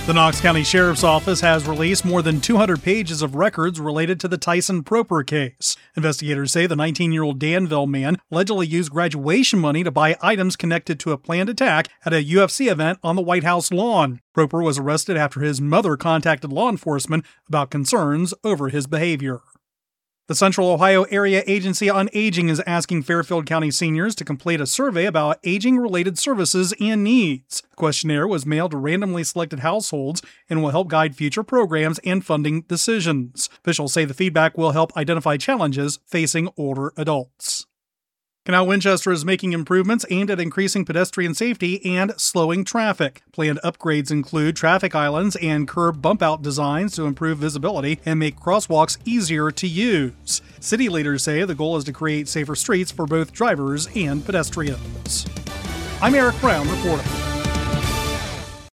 The Knox County Sheriff's Office has released more than 200 pages of records related to the Tyson Proper case. Investigators say the 19-year-old Danville man allegedly used graduation money to buy items connected to a planned attack at a UFC event on the White House lawn. Proper was arrested after his mother contacted law enforcement about concerns over his behavior. The Central Ohio Area Agency on Aging is asking Fairfield County seniors to complete a survey about aging-related services and needs. The questionnaire was mailed to randomly selected households and will help guide future programs and funding decisions. Officials say the feedback will help identify challenges facing older adults. Canal Winchester is making improvements aimed at increasing pedestrian safety and slowing traffic. Planned upgrades include traffic islands and curb bump-out designs to improve visibility and make crosswalks easier to use. City leaders say the goal is to create safer streets for both drivers and pedestrians. I'm Eric Brown reporting.